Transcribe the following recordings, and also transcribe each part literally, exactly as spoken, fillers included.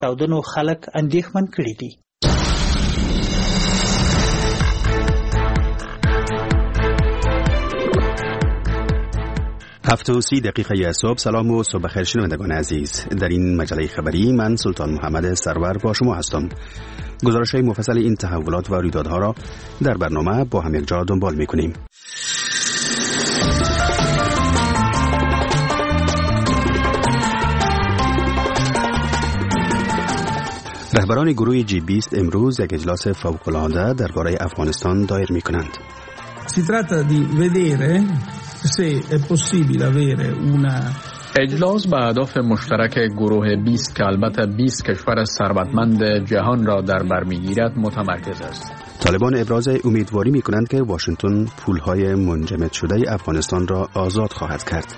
چاودنو خلک اندېښمن کړي دي. هفت و سی دقیقه صبح. سلام و صبح بخیر شنوندگان عزیز. در این مجله خبری من سلطان محمد سرور با شما هستم. گزارش های مفصل این تحولات و رویدادها را در برنامه با هم یک جا دنبال می‌کنیم. رهبران گروه جی بیست امروز یک اجلاس فوق‌العاده درباره افغانستان دایر می‌کنند. Si tratta di vedere se è possibile avere una اجلاس به اهداف مشترک گروه بیست که البته بیست کشور ثروتمند جهان را در بر می‌گیرد متمرکز است. طالبان ابراز امیدواری می‌کنند که واشنگتن پول‌های منجمد شده افغانستان را آزاد خواهد کرد.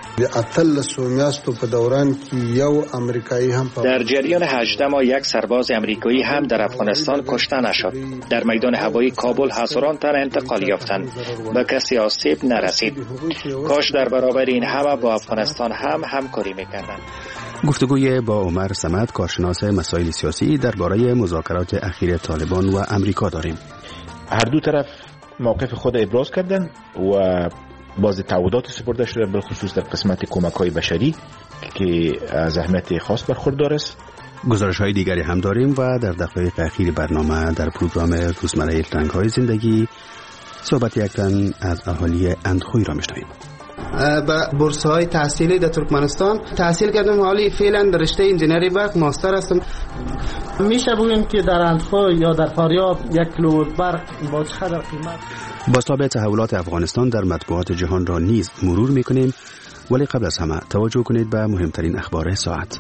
در جریان هجده ماه یک سرباز امریکایی هم در افغانستان کشته نشد. در میدان هوایی کابل هزاران تن انتقال یافتند. به کسی آسیب نرسید. کاش در برابر این همه با افغانستان هم همکاری میکردند. گفتگوی با عمر صمد، کارشناس مسائل سیاسی، درباره مذاکرات اخیر طالبان و امریکا داریم. هر دو طرف موقف خود ابراز کردند و باز تعهدات سپرده شده، به خصوص در قسمت کمک‌های بشری که از اهمیت خاص برخوردار است. گزارش‌های دیگری هم داریم و در دقایق اخیر برنامه در پروگرام روزمره رنگ‌های زندگی صحبت یک تن از اهالی اندخوی را می‌شنویم. با بورس‌های تحصیلی در ترکمنستان تحصیل کردم، حالی فعلا در رشته انجینری برق ماستر هستم. میشه بگیم که در اندخوی یا در فاریاب یک کیلووات برق با چقدر قیمت؟ بازتاب تحولات افغانستان در مطبوعات جهان را نیز مرور می‌کنیم، ولی قبل از همه توجه کنید به مهمترین اخبار ساعت.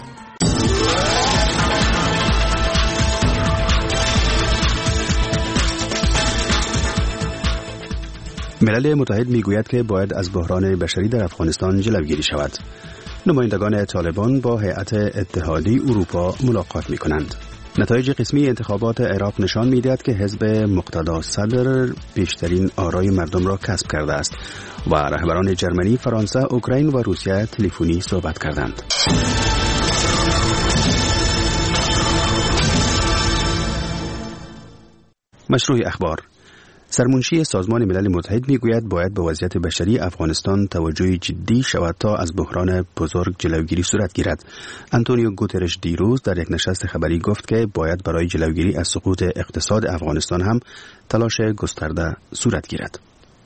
ملل متحد میگوید که باید از بحران بشری در افغانستان جلوگیری شود. نمایندگان طالبان با هیئت اتحادیه اروپا ملاقات می‌کنند. نتایج قسمی انتخابات عراق نشان می‌دهد که حزب مقتدا صدر بیشترین آرای مردم را کسب کرده است و رهبران جرمنی، فرانسه، اوکراین و روسیه تلفنی صحبت کردند. مشروع اخبار. سرمنشی سازمان ملل متحد میگوید باید به وضعیت بشری افغانستان توجه جدی شود تا از بحران بزرگ جلوگیری صورت گیرد. آنتونیو گوترش دیروز در یک نشست خبری گفت که باید برای جلوگیری از سقوط اقتصاد افغانستان هم تلاش گسترده صورت گیرد.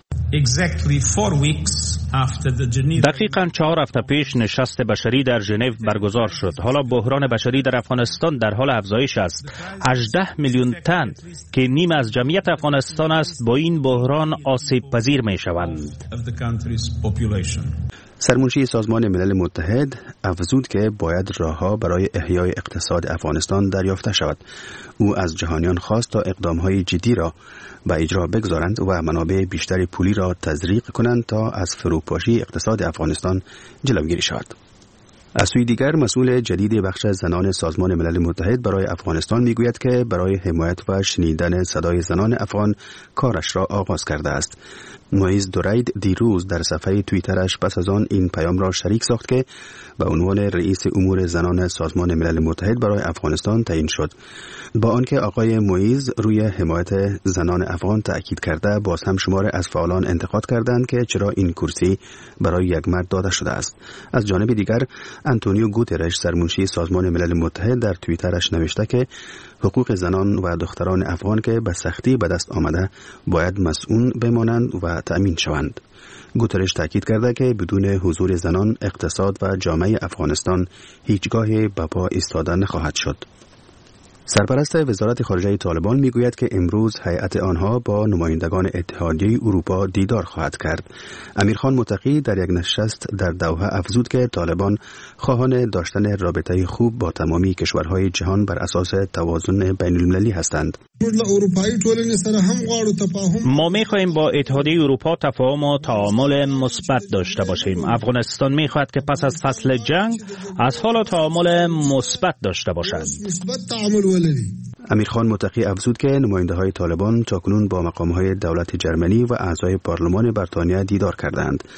دقیقاً چهار هفته پیش نشست بشری در ژنو برگزار شد. حالا بحران بشری در افغانستان در حال افزایش است. هجده میلیون تن که نیم از جمعیت افغانستان است با این بحران آسیب پذیر می شوند. سرمنشی سازمان ملل متحد افزود که باید راهها برای احیای اقتصاد افغانستان دریافته شود. او از جهانیان خواست تا اقدامهای جدی را به اجرا بگذارند و منابع بیشتری پولی را تزریق کنند تا از فروپاشی اقتصاد افغانستان جلوگیری شود. از سوی دیگر مسئول جدید بخش زنان سازمان ملل متحد برای افغانستان میگوید که برای حمایت و شنیدن صدای زنان افغان کارش را آغاز کرده است. مویز دورید دیروز در صفحه توییترش پس از آن این پیام را شریک ساخت که به عنوان رئیس امور زنان سازمان ملل متحد برای افغانستان تعیین شد. با آنکه آقای مویز روی حمایت زنان افغان تأکید کرده، باز هم شمار از فعالان انتقاد کردند که چرا این کرسی برای یک مرد داده شده است. از جانب دیگر آنتونیو گوترش سرمنشی سازمان ملل متحد در توییترش نوشته که حقوق زنان و دختران افغان که به سختی به دست آمده باید مسئول بمانند و تأمین شوند. گوترش تاکید کرده که بدون حضور زنان اقتصاد و جامعه افغانستان هیچگاه به پا ایستاده نخواهد شد. سرپرست وزارت خارجه طالبان میگوید که امروز هیئت آنها با نمایندگان اتحادیه اروپا دیدار خواهد کرد. امیرخان متقی در یک نشست در دوحه افزود که طالبان خواهان داشتن رابطه خوب با تمامی کشورهای جهان بر اساس توازن بین المللی هستند. ما می‌خواهیم با اتحادیه اروپا تفاهم و تعامل مثبت داشته باشیم. افغانستان می‌خواهد که پس از فصل جنگ از حالا تعامل مثبت داشته باشد. امیرخان متقی افزود که نماینده‌های طالبان تاکنون با مقام‌های دولت جرمنی و اعضای پارلمان بریتانیا دیدار کردند.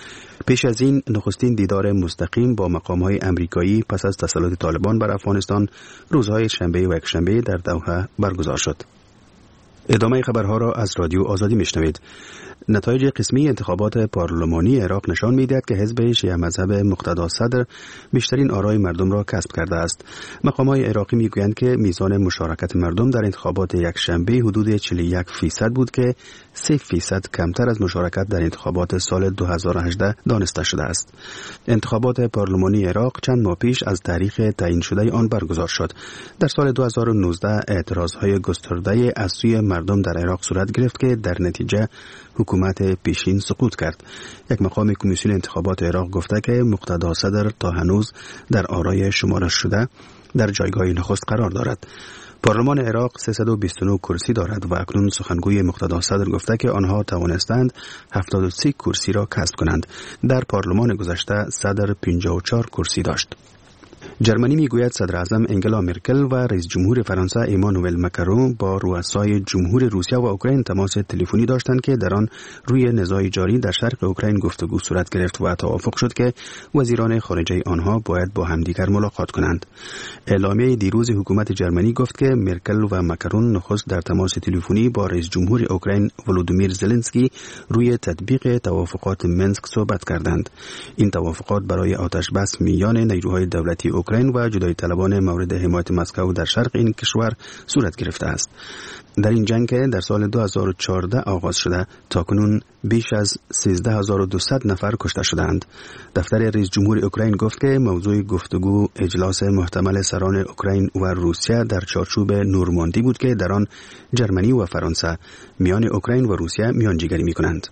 پیش از این نخستین دیدار مستقیم با مقام‌های امریکایی پس از تسلط طالبان بر افغانستان روزهای شنبه و یکشنبه در دوحه برگزار شد. ادامه خبرها را از رادیو آزادی میشنوید. نتایج قسمی انتخابات پارلمانی عراق نشان می‌دهد که حزب شیعه مذهب مقتدا صدر بیشترین آرای مردم را کسب کرده است. مقام‌های عراقی میگویند که میزان مشارکت مردم در انتخابات یکشنبه حدود چهل و یک فیصد بود که سه فیصد کمتر از مشارکت در انتخابات سال دو هزار و هجده دانسته شده است. انتخابات پارلمانی عراق چند ماه پیش از تاریخ تعیین شده آن برگزار شد. در سال دو هزار و نوزده اعتراضهای گسترده از سوی مردم در عراق صورت گرفت که در نتیجه حکومت پیشین سقوط کرد. یک مقام کمیسیون انتخابات عراق گفته که مقتدا صدر تا هنوز در آرای شمارش شده در جایگاه نخست قرار دارد. پارلمان عراق سیصد و بیست و نه کرسی دارد و اکنون سخنگوی مقتدا صدر گفته که آنها توانستند هفتاد و سه کرسی را کسب کنند. در پارلمان گذشته صدر پنجاه و چهار کرسی داشت. جرمنی میگوید صدر اعظم انگلا مرکل و رئیس جمهور فرانسه ایمانوئل مکرون با رؤسای جمهور روسیه و اوکراین تماس تلفنی داشتند که در آن روی نزاع جاری در شرق اوکراین گفتگو صورت گرفت و توافق شد که وزیران خارجه آنها باید با همدیگر ملاقات کنند. اعلامیه دیروز حکومت جرمنی گفت که مرکل و مکرون نخست در تماس تلفنی با رئیس جمهور اوکراین ولودیمیر زلنسکی روی تطبیق توافقات منسک صحبت کردند. این توافقات برای آتش بس میان نیروهای دولتی اوکراین و جدایی طلبان مورد حمایت مسکو در شرق این کشور صورت گرفته است. در این جنگ که در سال دو هزار و چهارده آغاز شده تاکنون بیش از سیزده هزار و دویست نفر کشته شدند. دفتر رئیس جمهور اوکراین گفت که موضوع گفتگو اجلاس محتمل سران اوکراین و روسیه در چارچوب نورماندی بود که در آن جرمنی و فرانسه میان اوکراین و روسیه میانجیگری میکنند.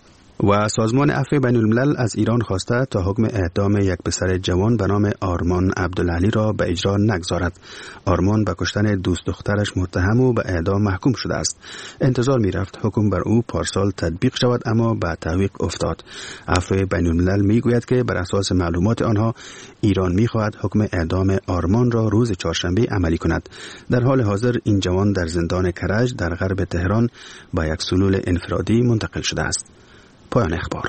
و سازمان عفو بین الملل از ایران خواسته تا حکم اعدام یک پسر جوان به نام آرمان عبدالعلی را به اجرا نگذارد. آرمان به کشتن دوست دخترش متهم و به اعدام محکوم شده است. انتظار می رفت حکم بر او پارسال تطبیق شود اما به تعویق افتاد. عفو بین الملل می گوید که بر اساس معلومات آنها ایران می خواهد حکم اعدام آرمان را روز چهارشنبه عملی کند. در حال حاضر این جوان در زندان کرج در غرب تهران با یک سلول انفرادی منتقل شده است. پایان اخبار.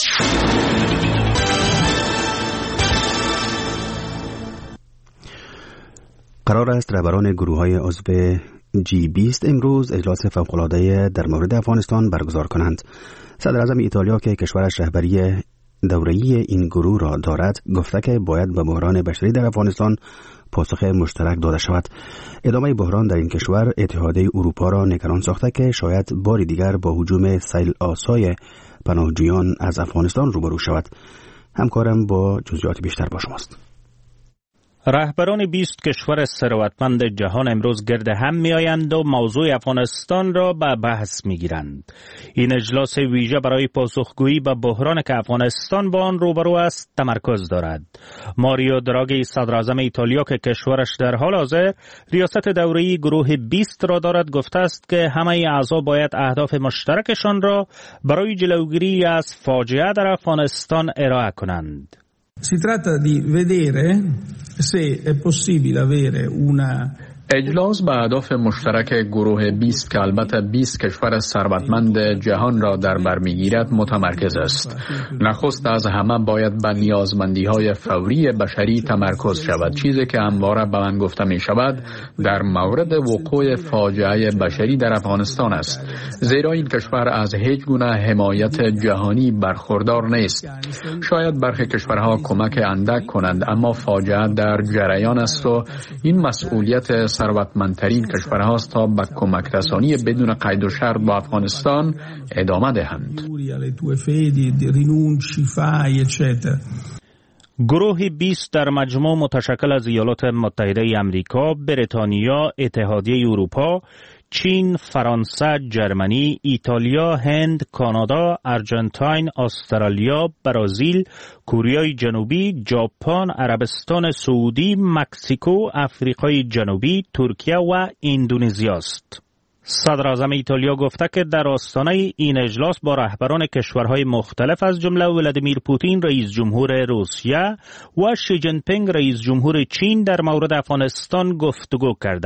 قرار است رهبران گروه‌های عضو جی بیست امروز اجلاس فوق‌العاده در مورد افغانستان برگزار کنند. صدر اعظم ایتالیا که کشورش رهبری دوره‌ای این گروه را دارد گفته که باید به بحران بشری در افغانستان پاسخ مشترک داده شود. ادامه بحران در این کشور اتحادیه اروپا را نگران ساخته که شاید بار دیگر با هجوم سیل آسای پناهجویان از افغانستان روبرو شود. همکارم با جزئیات بیشتر با شماست. رهبران بیست کشور ثروتمند جهان امروز گرد هم می‌آیند و موضوع افغانستان را به بحث می‌گیرند. این اجلاس ویژه برای پاسخگویی به بحرانی که افغانستان با آن روبرو است تمرکز دارد. ماریو دراگی صدر اعظم ایتالیا که کشورش در حال حاضر ریاست دوره‌ای گروه بیست را دارد گفته است که همه اعضا باید اهداف مشترکشان را برای جلوگیری از فاجعه در افغانستان ارائه کنند. Si tratta di vedere se è possibile avere una اجلاس به اهداف مشترک گروه بیست که البته بیست کشور ثروتمند جهان را در بر میگیرد متمرکز است. نخست از همه باید به نیازمندی‌های فوری بشری تمرکز شود، چیزی که همواره به من گفته می شود در مورد وقوع فاجعه بشری در افغانستان است، زیرا این کشور از هیچ گونه حمایت جهانی برخوردار نیست. شاید برخی کشورها کمک اندک کنند اما فاجعه در جریان است و این مسئولیت ثروتمندترین کشورهاست تا به کمک رسانی بدون قید و شرط با افغانستان ادامه دهند. گروه بیست در مجموع متشکل از ایالات متحده امریکا، بریتانیا، اتحادیه اروپا، چین، فرانسه، جرمنی، ایتالیا، هند، کانادا، ارژانتین، استرالیا، برزیل، کره جنوبی، ژاپن، عربستان سعودی، مکزیکو، آفریقای جنوبی، ترکیه و اندونزی است. صدر اعظم ایتالیا گفته که در آستانه این اجلاس با رهبران کشورهای مختلف از جمله ولادیمیر پوتین رئیس جمهور روسیه و شی جین پینگ رئیس جمهور چین در مورد افغانستان گفتگو کرده.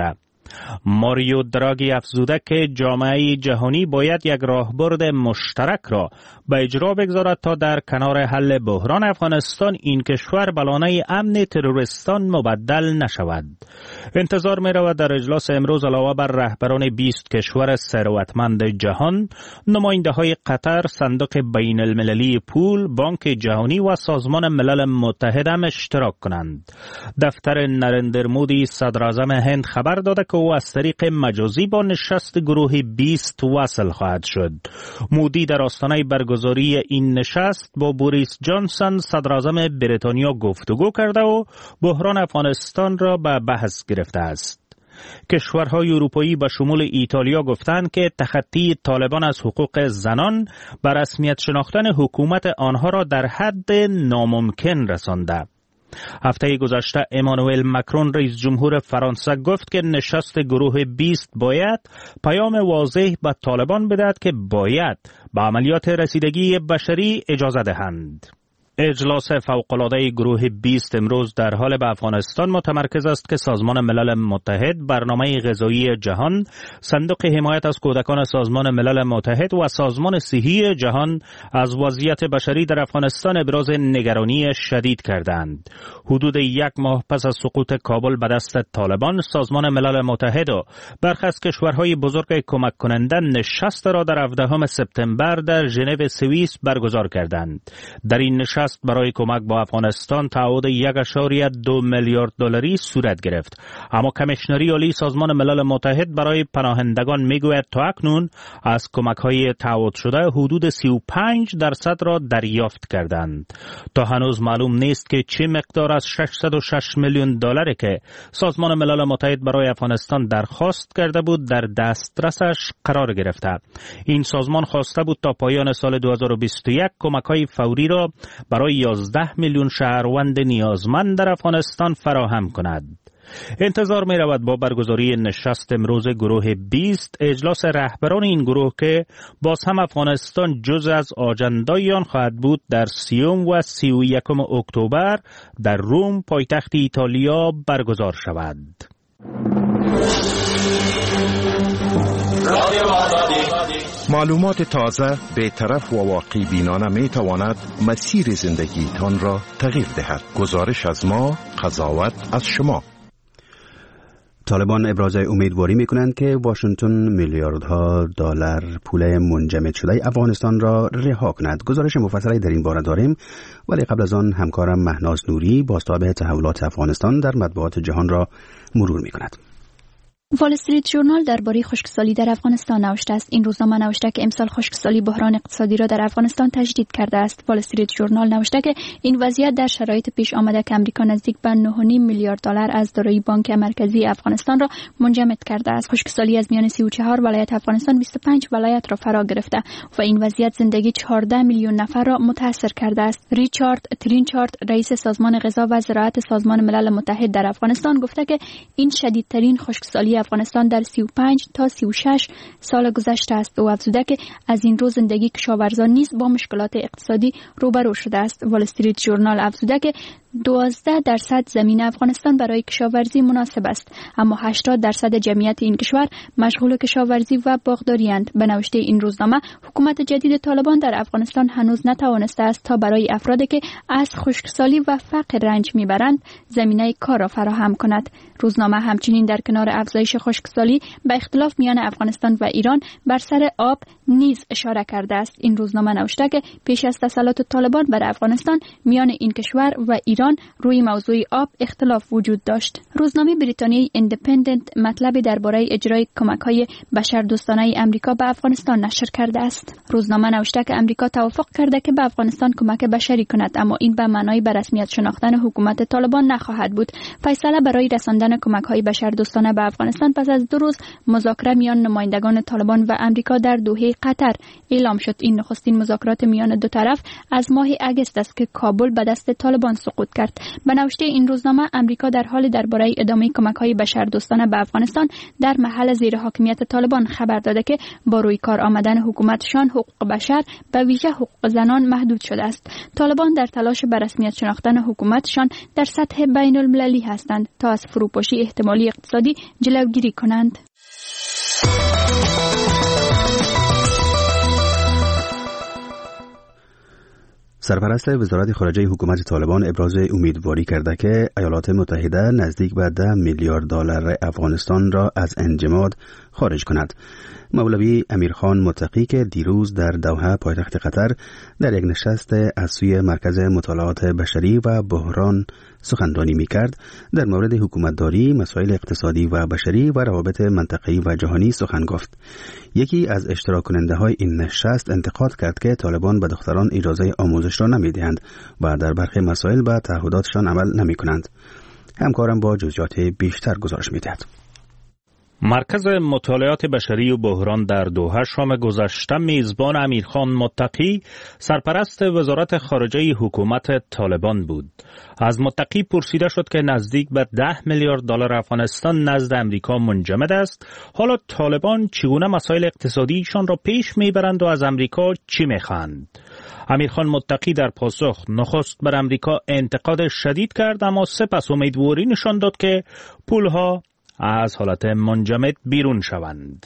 ماریو دراگی افزوده که جامعه جهانی باید یک راهبرد مشترک را به اجرا بگذارد تا در کنار حل بحران افغانستان این کشور به لانه امن تروریستان مبدل نشود. انتظار می رود در اجلاس امروز علاوه بر رهبران بیست کشور ثروتمند جهان، نماینده های قطر، صندوق بین المللی پول، بانک جهانی و سازمان ملل متحد هم اشتراک کنند. دفتر نریندر مودی صدر اعظم هند خبر داده که او از طریق مجازی با نشست گروه بیست وصل خواهد شد. مودی در آستانه برگزاری این نشست با بوریس جانسون صدر اعظم بریتانیا گفتگو کرده و بحران افغانستان را به بحث گرفته است. کشورهای اروپایی به شمول ایتالیا گفتند که تخطی طالبان از حقوق زنان به رسمیت شناختن حکومت آنها را در حد ناممکن رسانده. هفته گذشته امانوئل مکرون رئیس جمهور فرانسه گفت که نشست گروه بیست باید پیام واضح به طالبان بدهد که باید به عملیات رسیدگی بشری اجازه دهند. اجلاس فوق‌العاده گروه بیست امروز در حال به افغانستان متمرکز است که سازمان ملل متحد، برنامه غذایی جهان، صندوق حمایت از کودکان سازمان ملل متحد و سازمان صحی جهان از وضعیت بشری در افغانستان ابراز نگرانی شدید کردند. حدود یک ماه پس از سقوط کابل به دست طالبان، سازمان ملل متحد و برخی از کشورهای بزرگ کمک کننده نشست را در هفدهم سپتامبر در ژنو سوئیس برگزار کردند. در این نشست برای کمک با افغانستان تعهد یک اشاریه دو میلیارد دلاری صورت گرفت، اما کمیشنری عالی سازمان ملل متحد برای پناهندگان میگوید تا اکنون از کمک‌های تعهد شده حدود سی و پنج درصد را دریافت کردند. تا هنوز معلوم نیست که چه مقدار از ششصد و شش میلیون دلاری که سازمان ملل متحد برای افغانستان درخواست کرده بود در دسترسش قرار گرفته. این سازمان خواسته بود تا پایان سال دو هزار و بیست و یک کمک‌های فوری را برای یازده میلیون شهروند نیازمند در افغانستان فراهم کند. انتظار می رود با برگزاری نشست امروز گروه بیست اجلاس رهبران این گروه که باز هم افغانستان جزء از آجندای آن خواهد بود در سیوم و سی و یکم اکتبر در روم پایتخت ایتالیا برگزار شود. معلومات تازه، بی‌طرف و واقعی بینانه می تواند مسیر زندگیتان را تغییر دهد. گزارش از ما، قضاوت از شما. طالبان ابراز امیدواری می کنند که واشنگتن میلیاردها دلار پول منجمد شده افغانستان را رها کند. گزارش مفصلی در این باره داریم، ولی قبل از آن همکارم مهناز نوری بازتاب تحولات افغانستان در مطبوعات جهان را مرور می کند. وال استریت ژورنال درباره خشکسالی در افغانستان نوشته است. این روزنامه نوشته که امسال خشکسالی بحران اقتصادی را در افغانستان تجدید کرده است. وال استریت ژورنال نوشته که این وضعیت در شرایط پیش آمده که امریکا نزدیک به نه و نیم میلیارد دلار از دارایی بانک مرکزی افغانستان را منجمد کرده است. خشکسالی از میان سی و چهار ولایت افغانستان بیست و پنج ولایت را فرا گرفته و این وضعیت زندگی چهارده میلیون نفر را متاثر کرده است. ریچارد ترینچارد، رئیس سازمان غذا و زراعت سازمان ملل متحد در افغانستان گفته که این شدیدترین خشکسالی افغانستان در سی و پنج تا سی و شش سال گذشته است. او افزوده که از این رو زندگی کشاورزان نیز با مشکلات اقتصادی روبرو شده است. وال استریت ژورنال افزوده که دوازده درصد زمین افغانستان برای کشاورزی مناسب است، اما هشتاد درصد جمعیت این کشور مشغول کشاورزی و باغداری اند. به نوشته این روزنامه، حکومت جدید طالبان در افغانستان هنوز نتوانسته است تا برای افرادی که از خشکسالی و فقر رنج میبرند زمینه کار را فراهم کند. روزنامه همچنین در کنار افزایش خشکسالی به اختلاف میان افغانستان و ایران بر سر آب نیز اشاره کرده است. این روزنامه نوشته که پیش از تسلط طالبان بر افغانستان میان این کشور و ایران روی موضوع آب اختلاف وجود داشت. روزنامه بریتانیایی ایندیپندنت مطلبی درباره اجرای کمک‌های بشردوستانه امریکا به افغانستان نشر کرده است. روزنامه نوشته که امریکا توافق کرده که به افغانستان کمک بشری کند، اما این به معنای به رسمیت شناختن حکومت طالبان نخواهد بود. فیصله برای رساندن کمک‌های بشردوستانه به افغانستان پس از دو روز مذاکره میان نمایندگان طالبان و امریکا در دوحه قطر اعلام شد. این نخستین مذاکرات میان دو طرف از ماه اگست است که کابل به دست طالبان سقوط کرد. به نوشته این روزنامه، امریکا در حال درباره ادامه کمک‌های بشردوستانه به افغانستان در محل زیر حاکمیت طالبان خبر داده که با روی کار آمدن حکومتشان حقوق بشر به ویژه حقوق زنان محدود شده است. طالبان در تلاش به رسمیت شناختن حکومتشان در سطح بین المللی هستند تا از فروپاشی احتمالی اقتصادی جلوگیری جلوگیری کنند. سرپرست وزارت خارجه حکومت طالبان ابراز امیدواری کرده که ایالات متحده نزدیک به ده میلیارد دلار افغانستان را از انجماد خارج کند. مولوی امیرخان متقی که دیروز در دوحه پایتخت قطر در یک نشست از سوی مرکز مطالعات بشری و بحران سخنرانی می‌کرد، در مورد حکومتداری، مسائل اقتصادی و بشری و روابط منطقه‌ای و جهانی سخن گفت. یکی از اشتراک کننده‌های این نشست انتقاد کرد که طالبان به دختران اجازه آموزش را نمی‌دهند و در برخی مسائل به تعهداتشان عمل نمی‌کنند. همکارم با جزئیات بیشتر گزارش می‌دهد. مرکز مطالعات بشری و بحران در دوحه شام گذشته میزبان امیرخان متقی سرپرست وزارت خارجه حکومت طالبان بود. از متقی پرسیده شد که نزدیک به ده میلیارد دلار افغانستان نزد امریکا منجمد است. حالا طالبان چگونه مسائل اقتصادیشان را پیش میبرند و از امریکا چی میخواهند؟ امیرخان متقی در پاسخ نخست بر امریکا انتقاد شدید کرد، اما سپس امیدواری نشان داد که پولها از حالت منجمد بیرون شوند.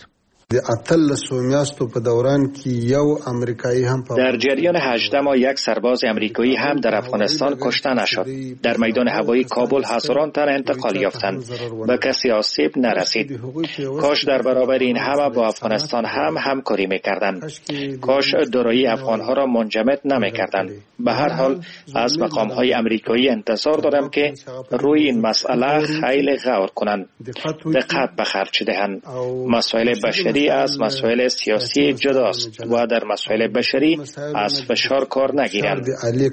در جریان هجده ماه یک سرباز امریکایی هم در افغانستان کشته نشد. در میدان هوایی کابل هزاران تن انتقال یافتند. به کسی آسیب نرسید. کاش در برابر این همه با افغانستان هم همکاری میکردند. کاش دارایی افغانها را منجمد نمیکردند. به هر حال از مقامهای امریکایی انتظار دارم که روی این مسئله خیلی غور کنند. دقت به خرج دهند. مسائل بشری از مسائل سیاسی جداست و در مسائل بشری از فشار کار نگیرند.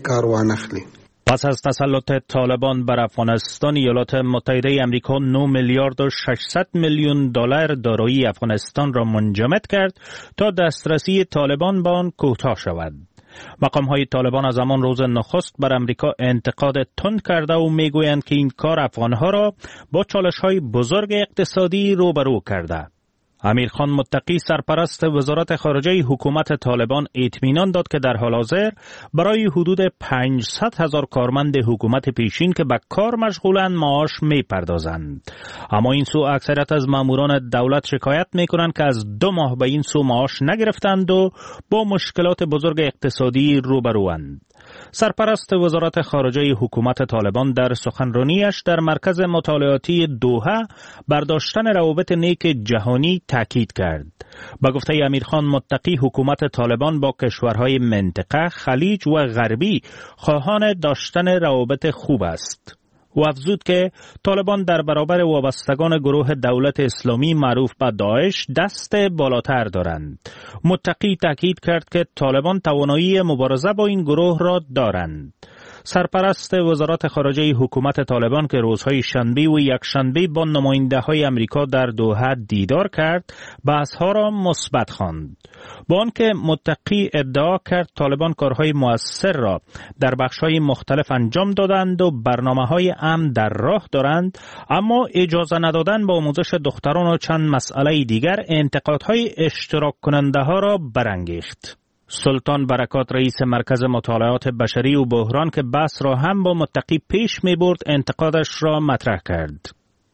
پس از تسلط طالبان بر افغانستان، ایالات متحده آمریکا نه میلیارد و ششصد میلیون دلار دارایی افغانستان را منجمد کرد تا دسترسی طالبان به آن کوتاه شود. مقام‌های طالبان از همان روز نخست بر امریکا انتقاد تند کرده و میگویند که این کار افغانها را با چالش‌های بزرگ اقتصادی روبرو کرده. امیرخان متقی سرپرست وزارت خارجه حکومت طالبان اطمینان داد که در حال حاضر برای حدود پانصد هزار کارمند حکومت پیشین که به کار مشغولند معاش می پردازند. اما این سو اکثریت از ماموران دولت شکایت می کنند که از دو ماه به این سو معاش نگرفتند و با مشکلات بزرگ اقتصادی روبروند. سرپرست وزارت خارجه حکومت طالبان در سخنرانیش در مرکز مطالعاتی دوحه برداشتن روابط نیک جهانی تاکید کرد. با گفته امیرخان متقی، حکومت طالبان با کشورهای منطقه، خلیج و غربی خواهان داشتن روابط خوب است. و افزود که طالبان در برابر وابستگان گروه دولت اسلامی معروف به داعش دست بالاتر دارند. متقی تاکید کرد که طالبان توانایی مبارزه با این گروه را دارند. سرپرست وزارت خارجه حکومت طالبان که روزهای شنبه و یکشنبه با نماینده‌های امریکا در دوحه دیدار کرد، بحث‌ها را مثبت خواند. با آنکه متقی ادعا کرد طالبان کارهای مؤثر را در بخش‌های مختلف انجام دادند و برنامه‌های امن در راه دارند، اما اجازه ندادن به آموزش دختران و چند مسئله دیگر انتقادهای اشتراک کننده‌ها را برانگیخت. سلطان برکات رئیس مرکز مطالعات بشری و بحران که بحث را هم با متقی پیش می برد انتقادش را مطرح کرد.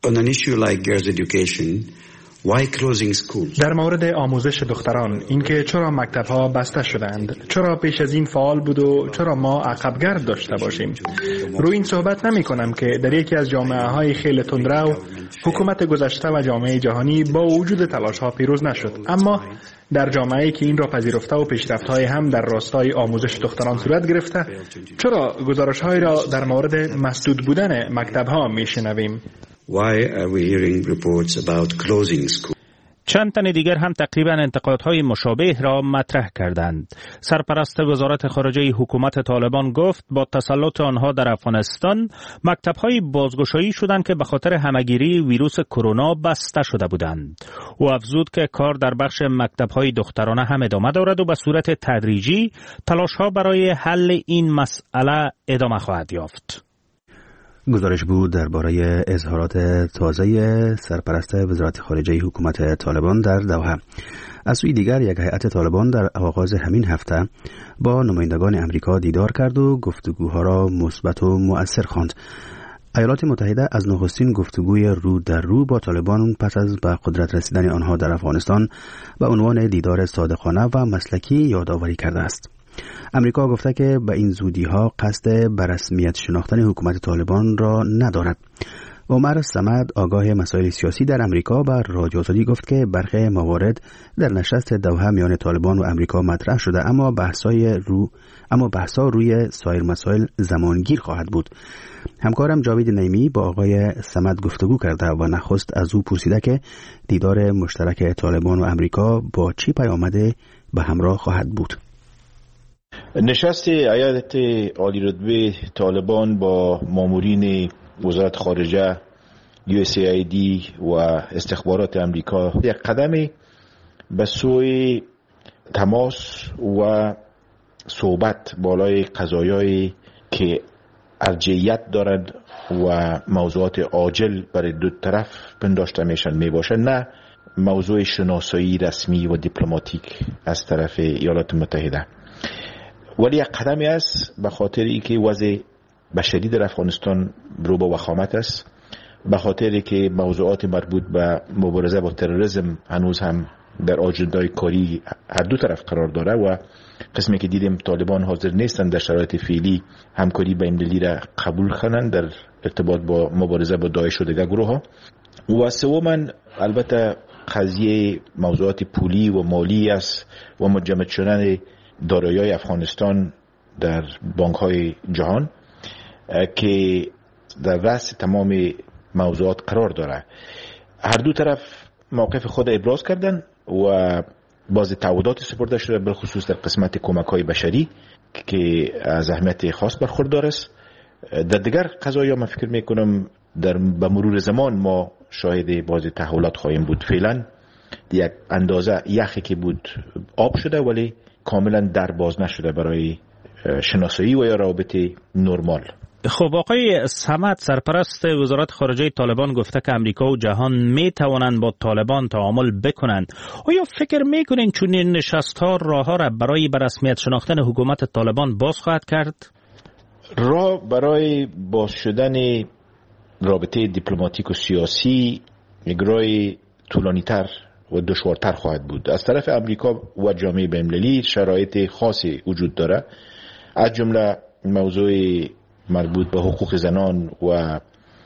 در مورد آموزش دختران، اینکه چرا مکتب‌ها بسته شدند، چرا پیش از این فعال بود و چرا ما عقبگرد داشته باشیم. روی این صحبت نمی کنم که در یکی از جامعه‌های خیلی تندرو حکومت گذشته و جامعه جهانی با وجود تلاش‌ها پیروز نشد، اما در جامعه‌ای که این را پذیرفته و پیشرفت‌های هم در راستای آموزش دختران صورت گرفته، چرا گزارش‌هایی را در مورد مسدود بودن مکتب‌ها می‌شنویم؟ Why are we hearing reports about closing schools? چند تن دیگر هم تقریبا انتقادهای مشابه را مطرح کردند. سرپرست وزارت خارجه حکومت طالبان گفت با تسلط آنها در افغانستان مکتب‌های بازگشایی شدند که به خاطر همه‌گیری ویروس کرونا بسته شده بودند. او افزود که کار در بخش مکتب‌های دخترانه هم ادامه دارد و به صورت تدریجی تلاش‌ها برای حل این مسئله ادامه خواهد یافت. گزارش بود درباره اظهارات تازه سرپرست وزارت خارجه حکومت طالبان در دوحه. از سوی دیگر یک هیئت طالبان در آغاز همین هفته با نمایندگان امریکا دیدار کرد و گفتگوها را مثبت و مؤثر خواند. ایالات متحده از نخستین گفتگوی رو در رو با طالبان پس از به قدرت رسیدن آنها در افغانستان به عنوان دیدار صادقانه و مسلکی یادآوری کرده است. امریکا گفته که به این زودی‌ها قصد به رسمیت شناختن حکومت طالبان را ندارد. عمر صمد آگاه مسائل سیاسی در امریکا به رادیو آزادی گفت که برخی موارد در نشست دوحه میان طالبان و امریکا مطرح شده، اما بحث‌های رو اما بحث‌ها روی سایر مسائل زمانگیر خواهد بود. همکارم جاوید نیمی با آقای صمد گفتگو کرده و نخست از او پرسیده که دیدار مشترک طالبان و امریکا با چی پیامده به همراه خواهد بود. نشست هیئت عالی رتبه طالبان با مامورین وزارت خارجه، یو اس ای آی دی و استخبارات امریکا یک قدمی به سوی تماس و صحبت بالای قضایایی که ارجحیت دارد و موضوعات عاجل برای دو طرف پنداشته میشن می باشه، نه موضوع شناسایی رسمی و دیپلماتیک از طرف ایالات متحده. ولی یک قدمی است به خاطر اینکه وضع بشری در افغانستان رو به وخامت است، به خاطر که موضوعات مربوط به مبارزه با تروریسم هنوز هم در آجندای کاری هر دو طرف قرار داره و قسمی که دیدیم طالبان حاضر نیستند در شرایط فعلی همکاری بین‌المللی را قبول کنند در ارتباط با مبارزه با داعش و دیگر گروه ها. و سوماً البته قضیه موضوعات پولی و مالی است و مجمد شدن دارایی‌های افغانستان در بانک‌های جهان که در رأس تمام موضوعات قرار داره. هر دو طرف موقف خود ابراز کردن و باز تعهدات سپرده شده، بالخصوص در قسمت کمک‌های بشری که از اهمیت خاص برخوردار است. در دیگر قضایا من فکر میکنم در به مرور زمان ما شاهد باز تحولات خواهیم بود. فعلا یک اندازه یخی که بود آب شده ولی کاملا در باز نشده برای شناسایی و یا رابطه نرمال. خب آقای صمد، سرپرست وزارت خارجه طالبان گفته که امریکا و جهان می توانند با طالبان تعامل بکنند. آیا فکر میکنین چون این نشست ها راه ها را برای به رسمیت شناختن حکومت طالبان باز خواهد کرد؟ راه برای باز شدن رابطه دیپلماتیک و سیاسی یک راه طولانی تر و دشوارتر خواهد بود. از طرف امریکا و جامعه بین‌المللی شرایط خاصی وجود داره، از جمله موضوع مربوط به حقوق زنان و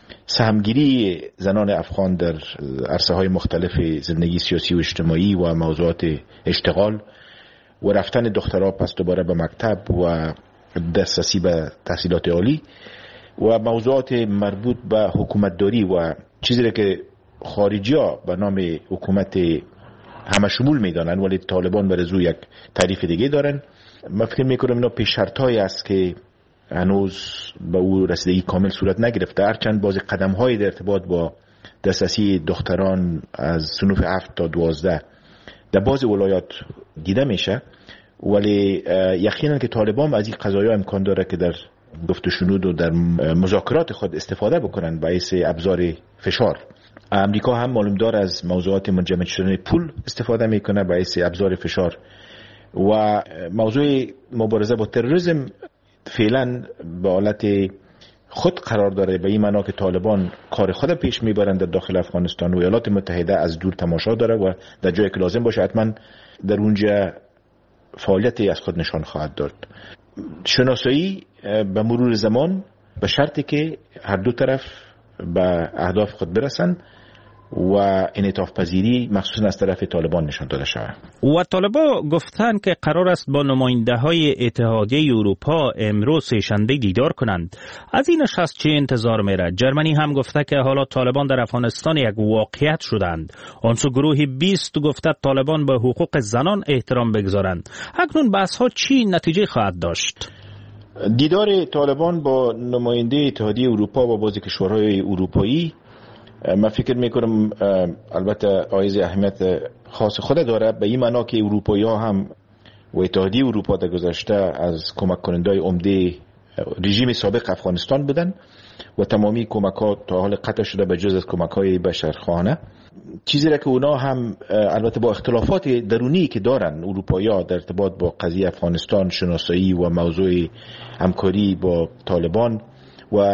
سهمگیری زنان افغان در عرصه‌های مختلف زندگی سیاسی و اجتماعی و موضوعات اشتغال و رفتن دخترها پس دوباره به مکتب و دسترسی به تحصیلات عالی و موضوعات مربوط به حکومتداری و چیزی که خارجی ها به نام حکومت همه شمول میدانن ولی طالبان برای یک تعریف دیگه دارن. من فکر میکنم اینا پیش شرطایی است که هنوز به او رسیدگی کامل صورت نگرفته، هرچند بعضی قدم های در ارتباط با دسترسی دختران از صنوف هفت تا دوازده در بعضی ولایات دیده میشه، ولی یقینا که طالبان از این قضایا امکان داره که در گفت و شنود و در مذاکرات خود استفاده بکنن باعث ابزار فشار. امریکا هم معلوم دار از موضوعات منجمد شدن پول استفاده میکنه باعث ابزار فشار و موضوع مبارزه با تروریسم فعلا به حالت خود قرار داره، به این معنا که طالبان کار خود پیش میبرند در داخل افغانستان و ایالات متحده از دور تماشا داره و در جایی که لازم باشه حتما در اونجا فعالیتی از خود نشان خواهد داد. شناسایی به مرور زمان به شرطی که هر دو طرف به اهداف خود برسن و انعطاف پذیری مخصوصا از طرف طالبان نشان داده شود. و طالبان گفتن که قرار است با نماینده های اتحادیه اروپا امروز سه‌شنبه دیدار کنند. از این نشست چه انتظار میره؟ جرمنی هم گفته که حالا طالبان در افغانستان یک واقعیت شدند. آنسو گروه بیست گفته طالبان به حقوق زنان احترام بگذارند. اکنون بحث ها چی نتیجه خواهد داشت؟ دیدار طالبان با نماینده اتحادیه اروپا و بعضی کشورهای اروپایی من فکر میکنم البته آیز اهمیت خاص خود داره، به این معنا که اروپایی ها هم و اتحادیه اروپا در گذشته از کمک کننده عمده رژیم سابق افغانستان بودن و تمامی کمک ها تا حال قطع شده به جز از کمک های بشرخوانه. چیزی را که اونا هم البته با اختلافات درونی که دارن اروپایی ها در ارتباط با قضیه افغانستان، شناسایی و موضوع همکاری با طالبان و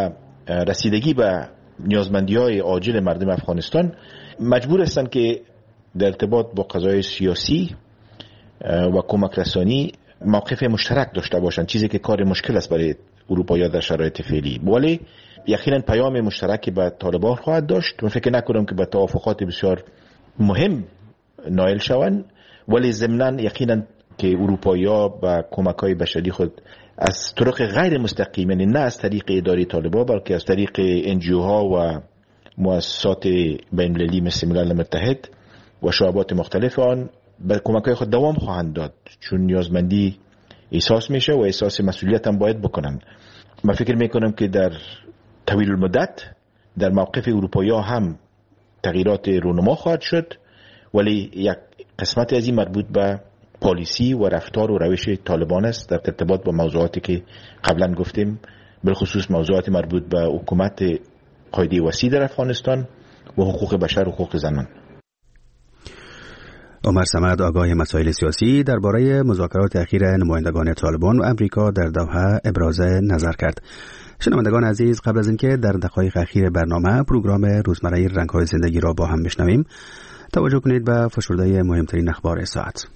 رسیدگی به نیازمندی‌های عاجل مردم افغانستان مجبور هستند که در ارتباط با قضایای سیاسی و کمک رسانی موقف مشترک داشته باشند، چیزی که کار مشکل است برای اروپایی‌ها در شرایط فعلی. ولی یقینا پیام مشترک به طالبان خواهد داشت. من فکر نکنم که به توافقات بسیار مهم نائل شوند، ولی ضمناً یقینا که اروپایی‌ها با کمک‌های بشری خود از طرق غیر مستقیم، یعنی نه از طریق اداره طالبان بلکه از طریق انجیوها و مؤسسات بین‌المللی مثل ملل متحد و شعبات مختلف آن به کمک‌های خود دوام خواهند داد، چون نیازمندی احساس میشه و احساس مسئولیت هم باید بکنن. من فکر میکنم که در طویل المدت در موقف اروپایی‌ها هم تغییرات رونما خواهد شد، ولی یک قسمت از این مربوط به پالیسی و رفتار و روش طالبان است در ارتباط با موضوعاتی که قبلا گفتیم، بالخصوص موضوعات مربوط به حکومت قاعده وسیع در افغانستان و حقوق بشر و حقوق زنان. عمر صمد آگاه مسائل سیاسی درباره مذاکرات اخیر نمایندگان طالبان و امریکا در دوحه ابراز نظر کرد. شنوندگان عزیز، قبل از اینکه در دقایق اخیر برنامه پروگرام روزمره رنگ‌های زندگی را با هم بشنویم، توجه کنید به فشرده مهمترین اخبار ساعت.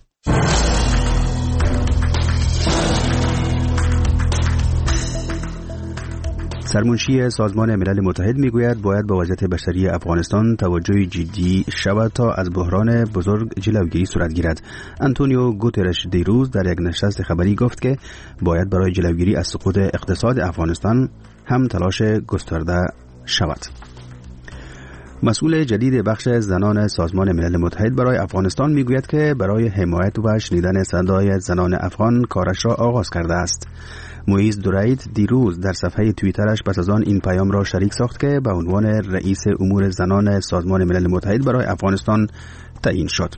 سرمنشی سازمان ملل متحد میگوید باید به وضعیت بشری افغانستان توجه جدی شود تا از بحران بزرگ جلوگیری صورت گیرد. آنتونیو گوترش دیروز در یک نشست خبری گفت که باید برای جلوگیری از سقوط اقتصاد افغانستان هم تلاش گسترده شود. مسئول جدید بخش زنان سازمان ملل متحد برای افغانستان میگوید که برای حمایت و شنیدن صدای زنان افغان کارش را آغاز کرده است. موئیز دورایت دیروز در صفحه توییترش پس از آن این پیام را شریک ساخت که به عنوان رئیس امور زنان سازمان ملل متحد برای افغانستان تعیین شد.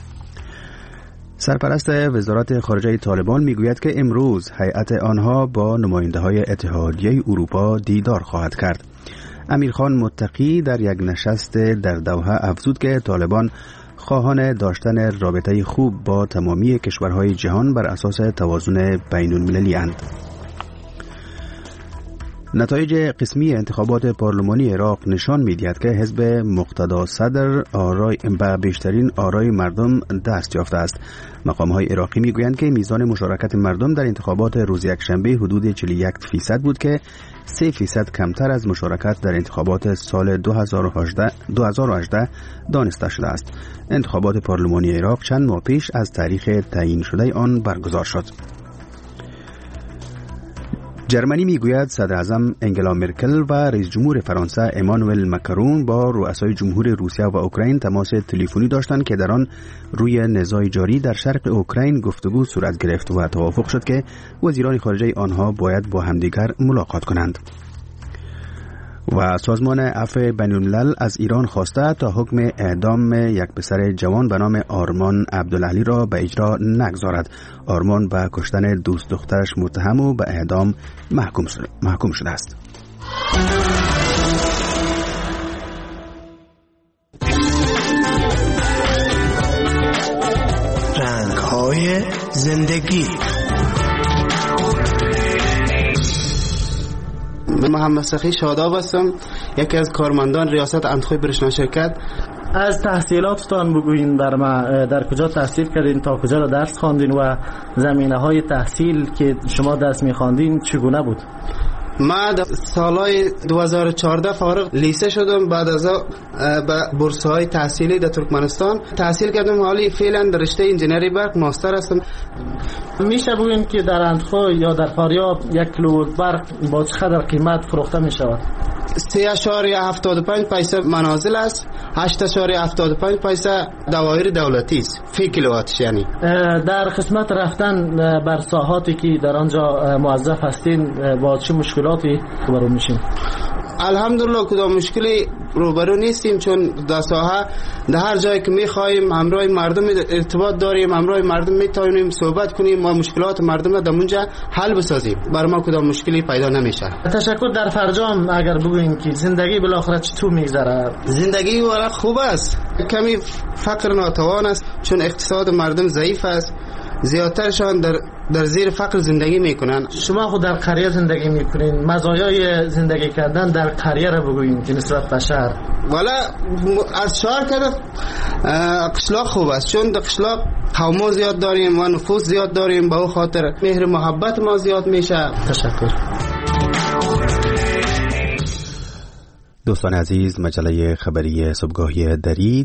سرپرست وزارت خارجه طالبان میگوید که امروز هیئت آنها با نماینده‌های اتحادیه اروپا دیدار خواهد کرد. امیرخان متقی در یک نشست در دوحه افزود که طالبان خواهان داشتن رابطه خوب با تمامی کشورهای جهان بر اساس توازن بین المللی اند. نتایج قسمی انتخابات پارلمانی عراق نشان می‌دهد که حزب مقتدا صدر آرای به بیشترین آرای مردم دست یافته است. مقام‌های عراقی می‌گویند که میزان مشارکت مردم در انتخابات روز یکشنبه حدود چهل و یک فیصد بود که سه فیصد کمتر از مشارکت در انتخابات سال دو هزار و هجده دانسته شده است. انتخابات پارلمانی عراق چند ماه پیش از تاریخ تعیین شده آن برگزار شد. جرمنی میگوید صدر اعظم انگلا مرکل و رئیس جمهور فرانسه امانوئل مکرون با رؤسای جمهور روسیه و اوکراین تماس تلفنی داشتند که در آن روی نزاع جاری در شرق اوکراین گفتگو صورت گرفت و توافق شد که وزیران خارجه آنها باید با همدیگر ملاقات کنند. و سازمان عفو بین الملل از ایران خواسته تا حکم اعدام یک پسر جوان به نام آرمان عبدالعلی را به اجرا نگذارد. آرمان به کشتن دوست دخترش متهم و به اعدام محکوم شده, محکوم شده است. رنگ‌های زندگی. محمد سخی شاداب هستم، یکی از کارمندان ریاست انتخاب برشنا شرکت. از تحصیلاتتان بگوین، در ما در کجا تحصیل کردین، تا کجا را درس خواندین و زمینه‌های تحصیل که شما درس می‌خواندین چگونه بود؟ ما در سالهای دو هزار و چهارده فارغ لیسه شدم. بعد از به بورس‌های تحصیلی در ترکمنستان تحصیل کردم. حالی فعلا در رشته انجینری برق ماستر هستم. میشه بگوین که در اندخو یا در فاریاب یک کیلووات برق با چقدر قیمت فروخته می شود؟ سه اشاریه هفتاد و پنج پیسه منازل است، هشت اشاریه هفتاد و پنج پیسه دوایر دولتی است فی کیلوواتش. یعنی در قسمت رفتن بر ساحاتی که در آنجا موظف هستین با چه مشکلاتی روبرو میشین؟ الحمدلله کدام مشکلی روبرو نیستیم، چون در ساحه در هر جایی که میخوایم همراه مردم ارتباط داریم، همراه مردم میتونیم صحبت کنیم و مشکلات مردم را در اونجا حل بسازیم. بر ما کدام مشکلی پیدا نمیشه. تشکر. در فرجام اگر بگوین که زندگی بالاخره چطور میگذره؟ زندگی والا خوب است، کمی فقر ناتوان است چون اقتصاد مردم ضعیف است. زیادترشان در در زیر فقر زندگی میکنن. شما خود در قریه زندگی میکنین، مزایای زندگی کردن در قریه را بگویین که نسبت به شهر. والا از شهر که قشلاق خوب است، چون در قشلاق قوم زیاد داریم و نفوس زیاد داریم، به او خاطر مهر محبت ما زیاد میشه. تشکر. دوستان عزیز، مجله خبری صبحگاهی دری